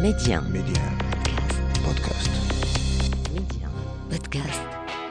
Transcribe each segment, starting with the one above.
Média. Média. Podcast. Média. Podcast.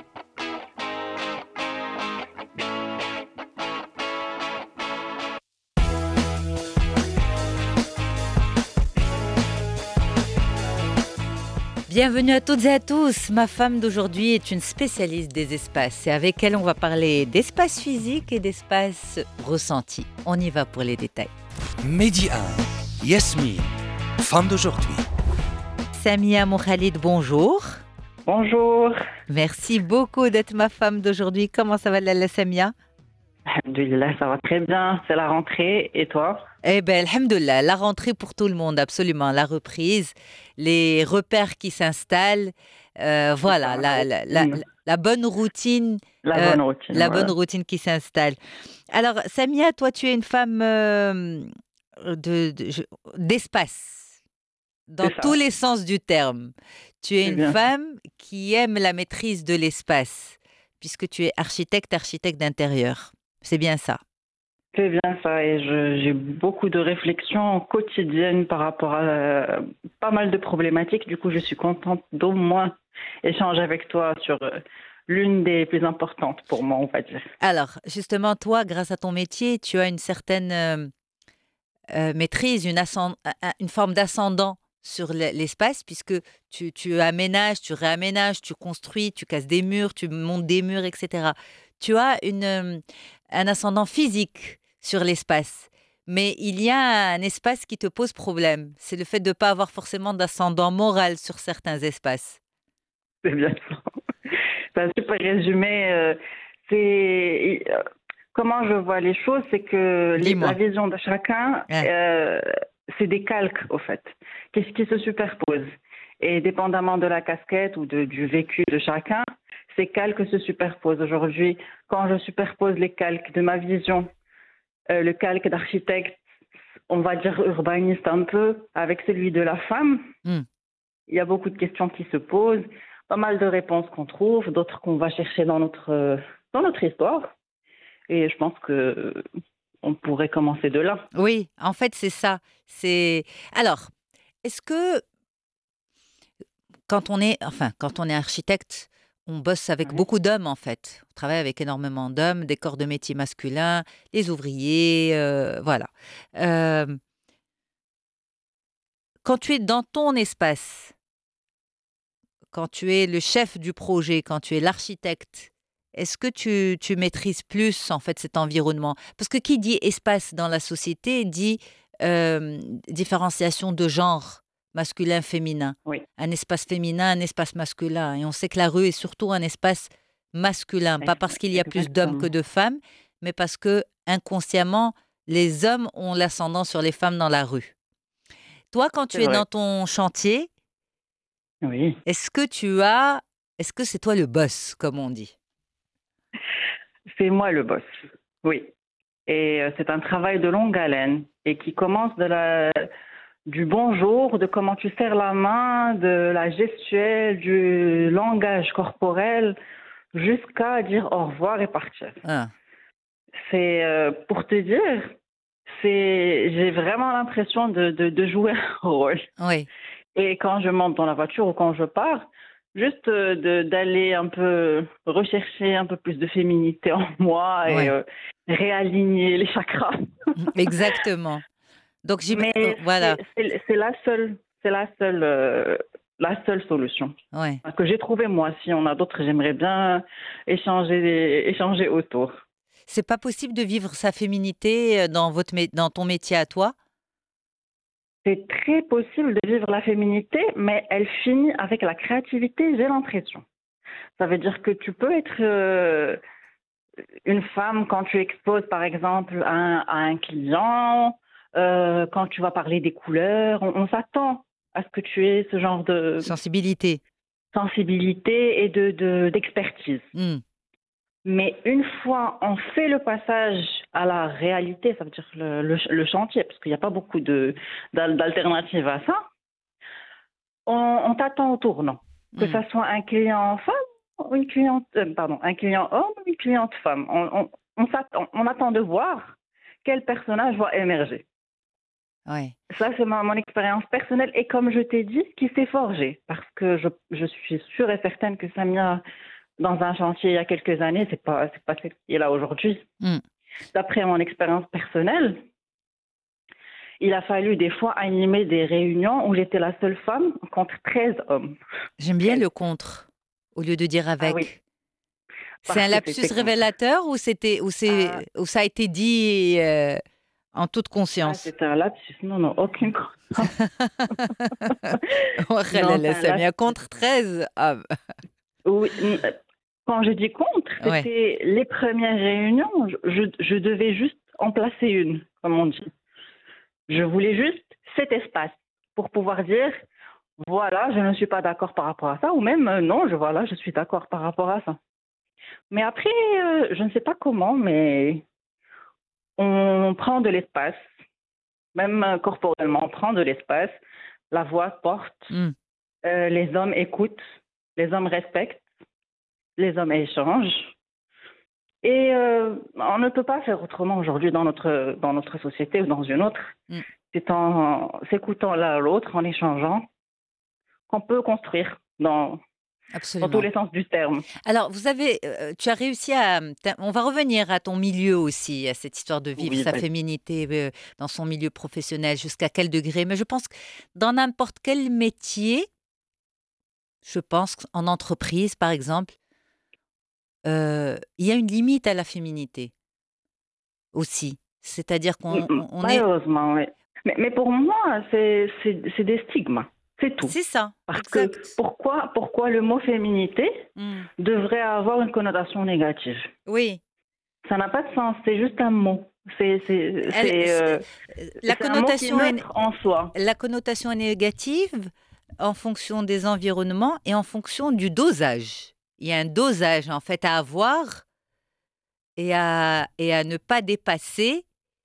Bienvenue à toutes et à tous. Ma femme d'aujourd'hui est une spécialiste des espaces et avec elle on va parler d'espace physique et d'espace ressenti. On y va pour les détails. Média. Yasmine, femme d'aujourd'hui. Samia Moukhalid, bonjour. Bonjour. Merci beaucoup d'être ma femme d'aujourd'hui. Comment ça va Lalla Samia? Alhamdoulilah, ça va très bien. C'est la rentrée. Et toi? Eh bien, alhamdoulilah, la rentrée pour tout le monde, absolument. La reprise, les repères qui s'installent. Voilà, la bonne routine. La bonne routine. La bonne routine qui s'installe. Alors, Samia, toi, tu es une femme d'espace, dans tous les sens du terme. Tu es une femme qui aime la maîtrise de l'espace, puisque tu es architecte d'intérieur. C'est bien ça. C'est bien ça. Et j'ai beaucoup de réflexions quotidiennes par rapport à pas mal de problématiques. Du coup, je suis contente d'au moins échanger avec toi sur l'une des plus importantes pour moi, on va dire. Alors, justement, toi, grâce à ton métier, tu as une certaine maîtrise, une forme d'ascendant sur l'espace, puisque tu aménages, tu réaménages, tu construis, tu casses des murs, tu montes des murs, etc. Tu as un ascendant physique sur l'espace. Mais il y a un espace qui te pose problème. C'est le fait de ne pas avoir forcément d'ascendant moral sur certains espaces. C'est bien ça. C'est un super résumé. Comment je vois les choses, c'est que la vision de chacun, c'est des calques, au fait, qui se superposent. Et dépendamment de la casquette ou du vécu de chacun, ces calques se superposent. Aujourd'hui, quand je superpose les calques de ma vision, le calque d'architecte, on va dire urbaniste un peu, avec celui de la femme, il y a beaucoup de questions qui se posent, pas mal de réponses qu'on trouve, d'autres qu'on va chercher dans notre histoire. Et je pense qu'on pourrait commencer de là. Oui, en fait, c'est ça. Alors, est-ce que quand on est architecte, on bosse avec beaucoup d'hommes, en fait. On travaille avec énormément d'hommes, des corps de métier masculins, les ouvriers, voilà. Quand tu es dans ton espace, quand tu es le chef du projet, quand tu es l'architecte, est-ce que tu maîtrises plus, en fait, cet environnement? Parce que qui dit espace dans la société dit différenciation de genre masculin-féminin. Oui. Un espace féminin, un espace masculin. Et on sait que la rue est surtout un espace masculin. Pas parce qu'il y a plus d'hommes que de femmes, mais parce que inconsciemment, les hommes ont l'ascendant sur les femmes dans la rue. Toi, quand tu es dans ton chantier, est-ce que c'est toi le boss, comme on dit? C'est moi le boss, oui. Et c'est un travail de longue haleine et qui commence du bonjour, de comment tu serres la main, de la gestuelle, du langage corporel, jusqu'à dire au revoir et partir. C'est, pour te dire, j'ai vraiment l'impression de jouer un rôle. Oui. Et quand je monte dans la voiture ou quand je pars, juste d'aller un peu rechercher un peu plus de féminité en moi et réaligner les chakras. Exactement. Donc Mais voilà. C'est la seule solution que j'ai trouvée moi. Si on a d'autres, j'aimerais bien échanger autour. C'est pas possible de vivre sa féminité dans ton métier à toi? C'est très possible de vivre la féminité, mais elle finit avec la créativité, j'ai l'impression. Ça veut dire que tu peux être une femme quand tu exposes, par exemple, à un client, quand tu vas parler des couleurs. On s'attend à ce que tu aies ce genre de sensibilité et d'expertise. Mais une fois on fait le passage à la réalité, ça veut dire le chantier, parce qu'il n'y a pas beaucoup d'alternatives à ça, on t'attend au tournant. Que ça soit un client femme, ou un client homme ou une cliente femme. On attend de voir quel personnage va émerger. Ouais. Ça, c'est mon expérience personnelle et comme je t'ai dit, qui s'est forgée. Parce que je suis sûre et certaine que Samia, dans un chantier il y a quelques années, c'est pas celle qui est là aujourd'hui. Mm. D'après mon expérience personnelle, il a fallu des fois animer des réunions où j'étais la seule femme contre 13 hommes. J'aime bien 13. le contre, au lieu de dire Ah oui, avec. C'est parce un que lapsus c'était contre. révélateur Ah, ou ça a été dit en toute conscience? c'était un lapsus. Non, non, aucune. Non, c'est un Samia, lapsus. contre 13 hommes. Oui, quand je dis contre, Ouais. c'était les premières réunions. Je devais juste en placer une, comme on dit. Je voulais juste cet espace pour pouvoir dire, voilà, je ne suis pas d'accord par rapport à ça, ou même non, voilà, je suis d'accord par rapport à ça. Mais après, je ne sais pas comment, mais on prend de l'espace, même corporellement, on prend de l'espace, la voix porte, Mm. les hommes écoutent, les hommes respectent, les hommes échangent. Et on ne peut pas faire autrement aujourd'hui dans notre société ou dans une autre. Mm. C'est en s'écoutant l'un à l'autre, en échangeant, qu'on peut construire dans tous Absolument. les sens du terme. Alors, tu as réussi on va revenir à ton milieu aussi, à cette histoire de vivre Oui, sa vas-y. féminité dans son milieu professionnel, jusqu'à quel degré. Mais je pense que dans n'importe quel métier, je pense qu'en entreprise, par exemple, il y a une limite à la féminité aussi. C'est-à-dire on est... Malheureusement, oui. Mais pour moi, c'est des stigmas. C'est tout. C'est ça, Parce que exact. pourquoi le mot féminité Mm. devrait avoir une connotation négative? Oui. Ça n'a pas de sens, c'est juste un mot. Elle- c'est- la C'est un mot qui est connotation est, neutre en soi. la connotation est négative en fonction des environnements et en fonction du dosage. Il y a un dosage en fait à avoir et à ne pas dépasser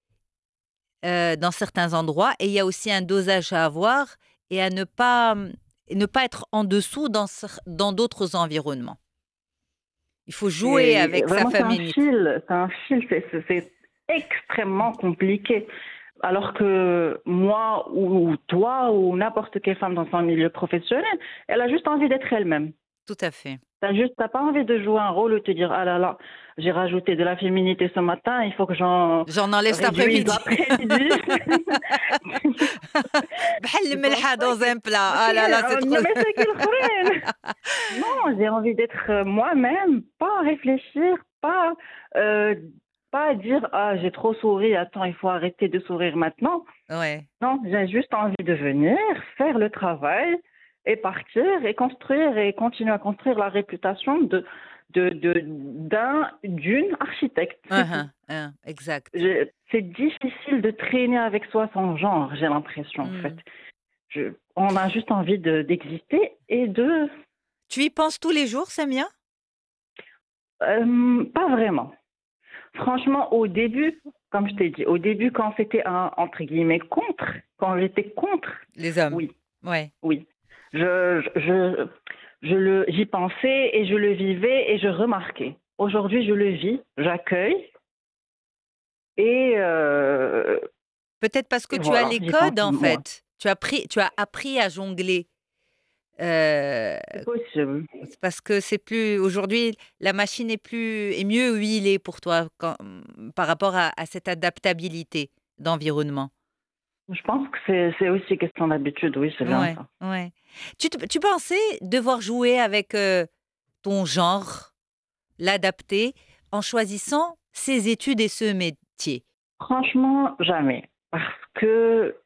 dans certains endroits. Et il y a aussi un dosage à avoir et à ne pas être en dessous dans d'autres environnements. Il faut jouer Et avec sa vraiment, féminité. c'est extrêmement compliqué. Alors que moi ou toi ou n'importe quelle femme dans son milieu professionnel, elle a juste envie d'être elle-même. Tout à fait. T'as pas envie de jouer un rôle ou te dire, ah là là, j'ai rajouté de la féminité ce matin, il faut que j'en J'en enlève cet réduise après-midi. l'après-midi. بحال Je pense الملحة pas dans que... un plat. Ok, Ah là là, c'est trop... mais c'est qu'il Non, j'ai envie d'être moi-même, pas réfléchir, euh, pas dire, ah, j'ai trop souri, attends, il faut arrêter de sourire maintenant. Ouais. Non, j'ai juste envie de venir, faire le travail et partir et construire et continuer à construire la réputation d'une architecte. C'est tout. Exact. C'est difficile de traîner avec soi son genre, j'ai l'impression, en fait. Hmm. On a juste envie d'exister et de... Tu y penses tous les jours, Samia? Pas vraiment. Franchement, au début, comme je t'ai dit, au début, quand c'était entre guillemets contre, quand j'étais contre, Les hommes. oui, Ouais. oui. J'y pensais et je le vivais et je remarquais. Aujourd'hui, je le vis, j'accueille et, Peut-être parce que et tu as voilà, les j'y pense codes, en moins. fait. Tu as appris à jongler. Euh, C'est possible. c'est parce que c'est plus aujourd'hui, la machine est mieux huilée pour toi par rapport à cette adaptabilité d'environnement. Je pense que c'est aussi question d'habitude, oui, c'est bien Ouais, ça. ouais. Tu pensais devoir jouer avec ton genre, l'adapter, en choisissant ces études et ce métier? Franchement, jamais. Parce que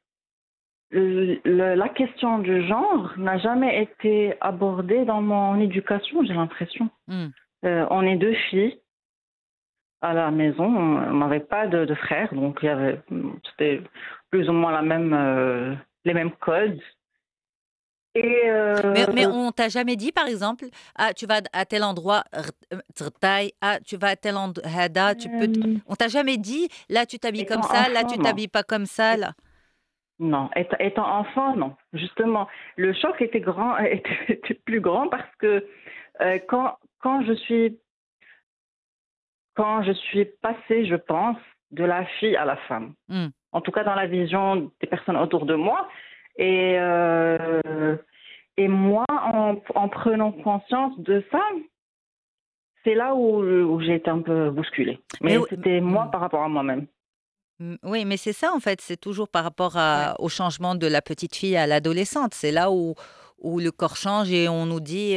la question du genre n'a jamais été abordée dans mon éducation, j'ai l'impression. Hmm. On est deux filles à la maison, on n'avait pas de frères, donc c'était plus ou moins les mêmes codes. Et Mais on t'a jamais dit, par exemple, ah, tu vas à tel endroit, taille, ah, tu vas à tel endroit, on t'a jamais dit, là, tu t'habilles comme étant ça, là, enfant, tu non. t'habilles pas comme ça, là. Non, étant enfant, non. Justement, le choc était grand, était plus grand parce que quand je suis passée, je pense, de la fille à la femme. Hmm. en tout cas dans la vision des personnes autour de moi. Et moi, en prenant conscience de ça, c'est là où j'ai été un peu bousculée. Mais c'était moi par rapport à moi-même. Oui, mais c'est ça en fait, c'est toujours par rapport au changement de la petite fille à l'adolescente. C'est là où le corps change et on nous dit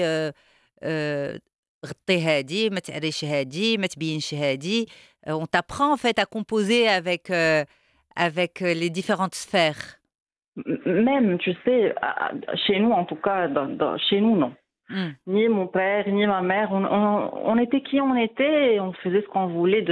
غطي هادي ما تعريش هادي ما تبينش هادي. On t'apprend en fait à composer avec les différentes sphères. Même, tu sais, chez nous en tout cas, chez nous non. Ni mon père, ni ma mère, on était qui on était et on faisait ce qu'on voulait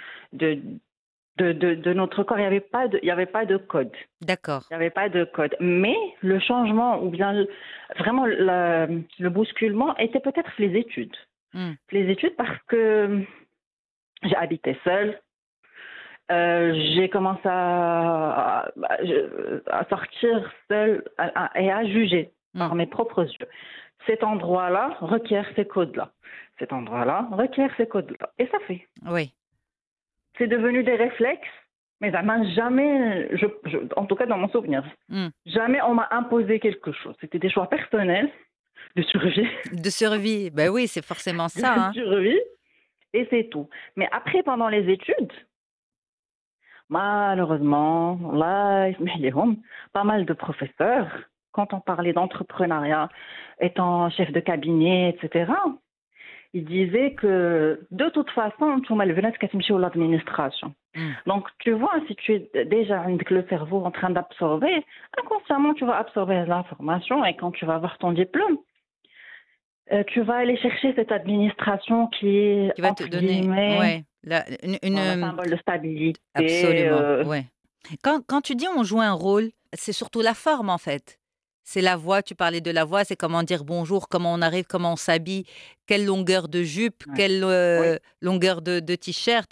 de notre corps. Il n'y avait pas de code. D'accord. Il n'y avait pas de code. Mais le changement, ou bien vraiment le bousculement, était peut-être les études. Les études parce que j'ai habité seule. J'ai commencé à sortir seule et à juger par mes propres yeux. Cet endroit-là requiert ces codes-là. Cet endroit-là requiert ces codes-là. Et ça fait. Oui. C'est devenu des réflexes, mais jamais, en tout cas dans mon souvenir, jamais on m'a imposé quelque chose. C'était des choix personnels de survie. De survie, ben oui, c'est forcément ça. De survie, et c'est tout. Mais après, pendant les études, malheureusement, pas mal de professeurs, quand on parlait d'entrepreneuriat, étant chef de cabinet, etc., ils disaient que de toute façon, tu m'as l'administration. Donc, tu vois, si tu es déjà avec le cerveau en train d'absorber, inconsciemment, tu vas absorber l'information et quand tu vas avoir ton diplôme, tu vas aller chercher cette administration qui va te donner un symbole de stabilité. Absolument, ouais. Quand tu dis on joue un rôle, c'est surtout la forme en fait. C'est la voix, tu parlais de la voix, c'est comment dire bonjour, comment on arrive, comment on s'habille, quelle longueur de jupe, quelle longueur de t-shirt,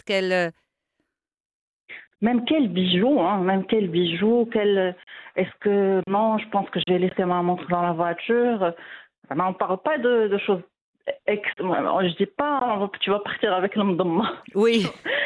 Même quel bijou, est-ce que... Non, je pense que je vais laisser ma montre dans la voiture. On ne parle pas de choses... Je dis pas, tu vas partir avec l'homme. Oui.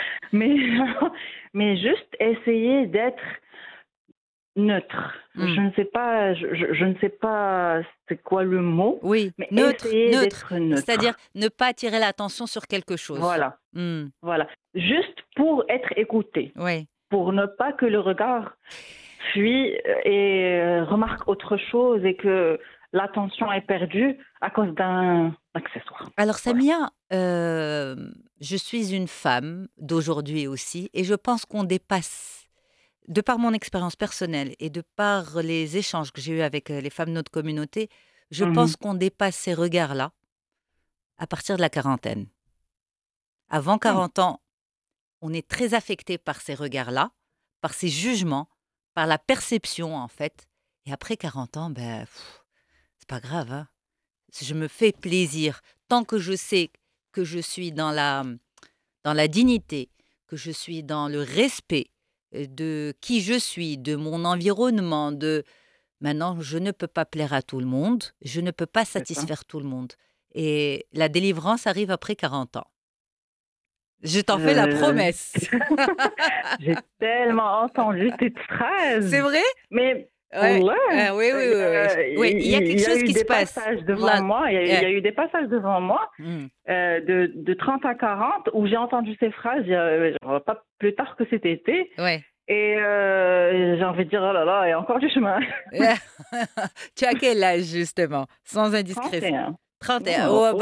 mais juste essayer d'être neutre. Je ne sais pas c'est quoi le mot. Oui, mais neutre. D'être neutre. C'est-à-dire ne pas attirer l'attention sur quelque chose. Voilà. Voilà. Juste pour être écouté. Oui. Pour ne pas que le regard fuit et remarque autre chose et que l'attention est perdue à cause d'un accessoire. Alors Samia, je suis une femme d'aujourd'hui aussi et je pense qu'on dépasse, de par mon expérience personnelle et de par les échanges que j'ai eus avec les femmes de notre communauté, je pense qu'on dépasse ces regards-là à partir de la quarantaine. Avant 40 ans, on est très affecté par ces regards-là, par ces jugements, par la perception en fait. Et après 40 ans, c'est pas grave. Hein. Je me fais plaisir. Tant que je sais que je suis dans la dignité, que je suis dans le respect de qui je suis, de mon environnement, Maintenant, je ne peux pas plaire à tout le monde, je ne peux pas satisfaire tout le monde. Et la délivrance arrive après 40 ans. Je t'en fais la promesse. J'ai tellement entendu cette phrase. C'est vrai? Mais oui. Il y a quelque chose qui se passe. Il y a eu des passages devant moi de 30 à 40 où j'ai entendu ces phrases pas plus tard que cet été. Ouais. Et j'ai envie de dire, oh là là, il y a encore du chemin. Tu as quel âge, justement? Sans indiscrétion. 31. Oh,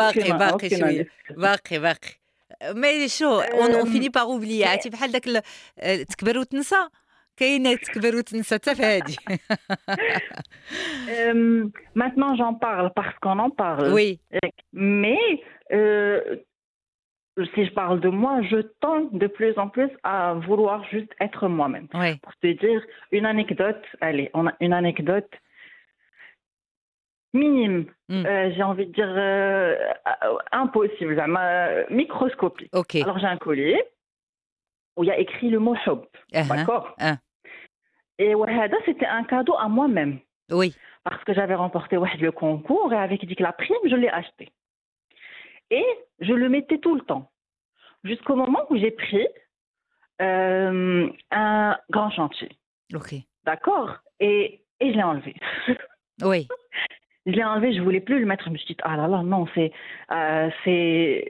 باقي. Mais chaud, on finit par oublier. عرفتي بحال داك تكبر وتنسى. كاينه تكبر وتنسى حتى في هادي. Maintenant, j'en parle parce qu'on en parle. Oui. Mais si je parle de moi, je tends de plus en plus à vouloir juste être moi-même. Oui. Pour te dire une anecdote, allez, on a une anecdote minime, j'ai envie de dire impossible, microscopique. Okay. Alors j'ai un collier où il y a écrit le mot hub, d'accord. Et c'était un cadeau à moi-même. Oui. Parce que j'avais remporté le concours et avec la prime, je l'ai acheté. Et je le mettais tout le temps. Jusqu'au moment où j'ai pris un grand chantier. Ok. D'accord? Et je l'ai enlevé. Oui. Je l'ai enlevé, je voulais plus le mettre. Je me suis dit, ah là là, non, c'est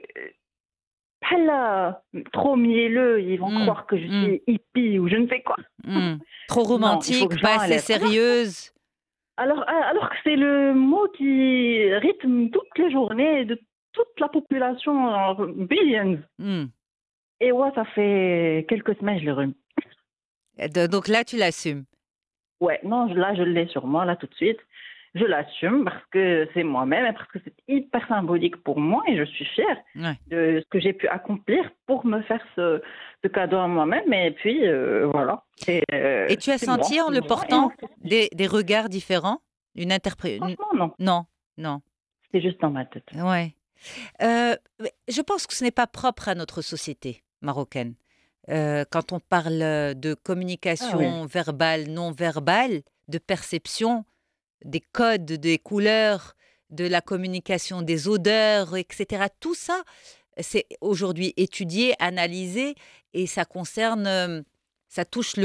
trop mielleux. Ils vont croire que je suis hippie ou je ne sais quoi. Trop Non, il faut que romantique, je pas assez l'enlève. sérieuse. Alors que c'est le mot qui rythme toutes les journées de toute la population, billions. Et ouais, ça fait quelques semaines, je l'ai remis. Donc là, tu l'assumes. Ouais, non, là, je l'ai sur moi, là, tout de suite. Je l'assume parce que c'est moi-même et parce que c'est hyper symbolique pour moi et je suis fière de ce que j'ai pu accomplir pour me faire ce cadeau à moi-même. Et puis, voilà. Et tu as senti en le portant des regards différents? Franchement, non. Non. C'est juste dans ma tête. Ouais. Je pense que ce n'est pas propre à notre société marocaine. Quand on parle de communication verbale, non verbale, de perception, des codes, des couleurs, de la communication des odeurs, etc. Tout ça, c'est aujourd'hui étudié, analysé, et ça concerne, ça touche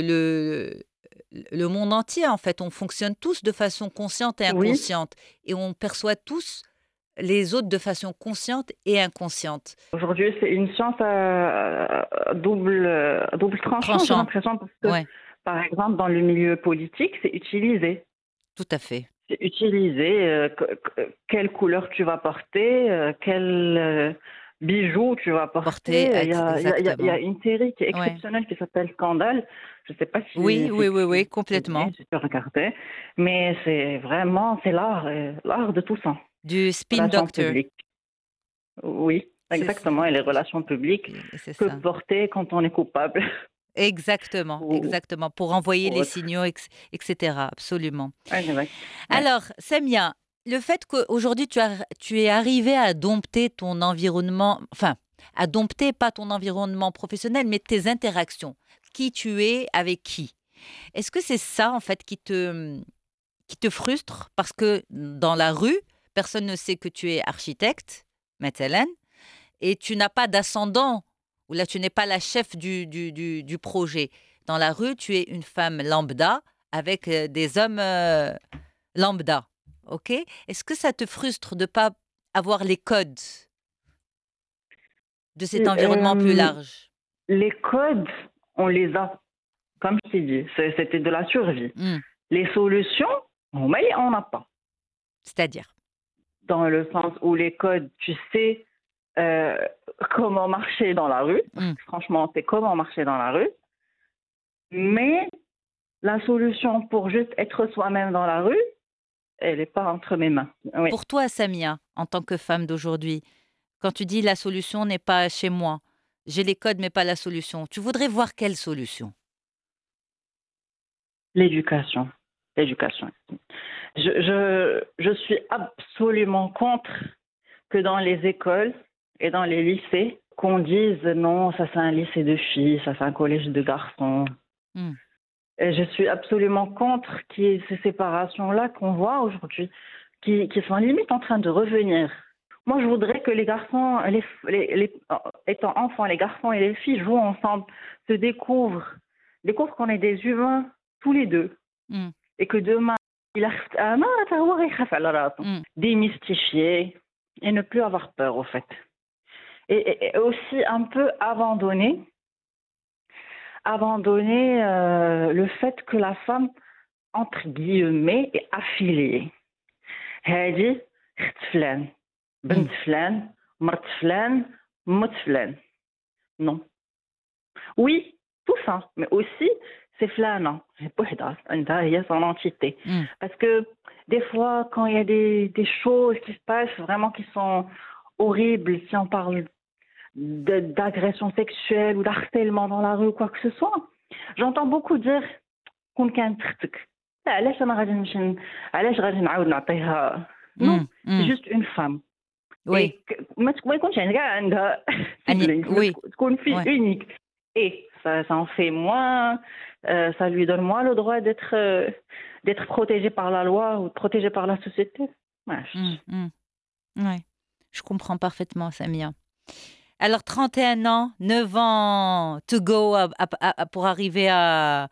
le monde entier, en fait. On fonctionne tous de façon consciente et inconsciente, et on perçoit tous les autres de façon consciente et inconsciente. Aujourd'hui, c'est une science à double tranchant, j'ai l'impression, parce que, par exemple, dans le milieu politique, c'est utilisé. Tout à fait. C'est utilisé. Quelle couleur tu vas porter, quel bijoux tu vas porter. Il y a une série qui est exceptionnelle qui s'appelle Scandale. Je ne sais pas si... Oui, complètement. Si tu regardais. Mais c'est vraiment, c'est l'art de tout ça. Du spin doctor. Oui, exactement. Et les relations publiques, que porter quand on est coupable. Exactement. Pour envoyer les signaux, etc. Absolument. Alors, Samia, le fait qu'aujourd'hui, tu es arrivé à dompter ton environnement, enfin, à dompter pas ton environnement professionnel, mais tes interactions. Qui tu es avec qui? Est-ce que c'est ça, en fait, qui te frustre? Parce que dans la rue, personne ne sait que tu es architecte, Mathalan, et tu n'as pas d'ascendant, ou là, tu n'es pas la chef du projet. Dans la rue, tu es une femme lambda avec des hommes lambda. OK? Est-ce que ça te frustre de ne pas avoir les codes de cet environnement plus large? Les codes, on les a, comme je t'ai dit. C'était de la survie. Les solutions, on n'a pas. C'est-à-dire? Dans le sens où les codes, tu sais comment marcher dans la rue. Franchement, c'est comment marcher dans la rue. Mais la solution pour juste être soi-même dans la rue, elle n'est pas entre mes mains. Oui. Pour toi, Samia, en tant que femme d'aujourd'hui, quand tu dis la solution n'est pas chez moi, j'ai les codes mais pas la solution, tu voudrais voir quelle solution? L'éducation. Je suis absolument contre que dans les écoles et dans les lycées, qu'on dise non, ça c'est un lycée de filles, ça c'est un collège de garçons. Et je suis absolument contre qu'il y ait ces séparations-là qu'on voit aujourd'hui, qui sont limite en train de revenir. Moi, je voudrais que les garçons, étant enfants, les garçons et les filles jouent ensemble, se découvrent qu'on est des humains tous les deux. Et que demain, démystifier et ne plus avoir peur, au fait. Et aussi un peu abandonner le fait que la femme, entre guillemets, est affiliée. هذه اخت فلان بنت فلان مرت فلان موت فلان. Non. Oui, tout ça, mais aussi c'est flanant. Il y a son entité. Parce que des fois, quand il y a des choses qui se passent vraiment qui sont horribles, si on parle d'agression sexuelle ou d'harcèlement dans la rue ou quoi que ce soit, j'entends beaucoup dire qu'on كانت اختك. علاش انا غادي نمشي علاش غادي نعاود نعطيها. Non, c'est juste une femme. Oui. ما يكونش عندها تكون fille unique. Et ça en fait moins, ça lui donne moins le droit d'être protégée par la loi ou protégée par la société. Ouais, je comprends parfaitement, Samia. Alors, 31 ans, 9 ans to go pour arriver à...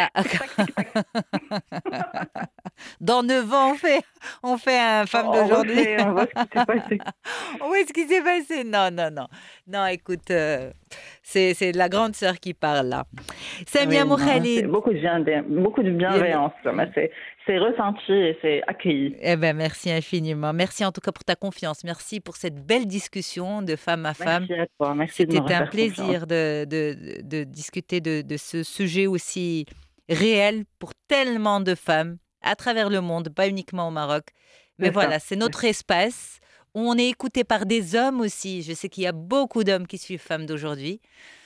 Dans 9 ans, on fait un femme d'aujourd'hui. On voit ce qui s'est passé. On voit ce qui s'est passé. Non. Non, écoute, c'est la grande sœur qui parle là. Samia Moukhalid. Beaucoup de bienveillance. C'est ressenti et c'est accueilli. Eh ben, merci infiniment. Merci en tout cas pour ta confiance. Merci pour cette belle discussion de femme à femme. Merci à toi. Merci. C'était un plaisir de discuter de ce sujet aussi réel pour tellement de femmes à travers le monde, pas uniquement au Maroc. Mais voilà, c'est notre espace où on est écouté par des hommes aussi. Je sais qu'il y a beaucoup d'hommes qui suivent Femmes d'aujourd'hui.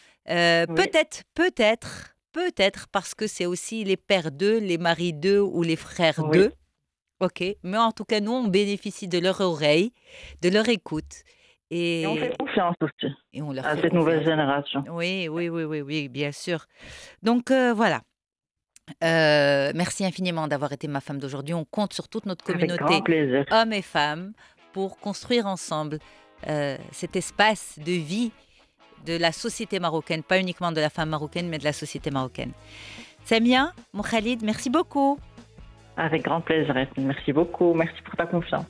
Peut-être parce que c'est aussi les pères d'eux, les maris d'eux ou les frères d'eux. Ok, mais en tout cas, nous, on bénéficie de leur oreille, de leur écoute. Et on fait confiance aussi et on leur à cette nouvelle génération. Oui, bien sûr. Donc, voilà. Merci infiniment d'avoir été ma femme d'aujourd'hui. On compte sur toute notre communauté, hommes et femmes, pour construire ensemble cet espace de vie de la société marocaine, pas uniquement de la femme marocaine, mais de la société marocaine. Samia Moukhalid, merci beaucoup. Avec grand plaisir, merci beaucoup. Merci pour ta confiance.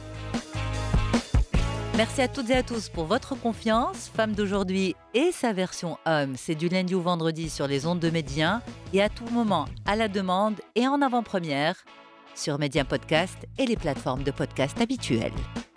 Merci à toutes et à tous pour votre confiance. Femme d'aujourd'hui et sa version homme, c'est du lundi au vendredi sur les ondes de Média et à tout moment à la demande et en avant-première sur Média Podcast et les plateformes de podcast habituelles.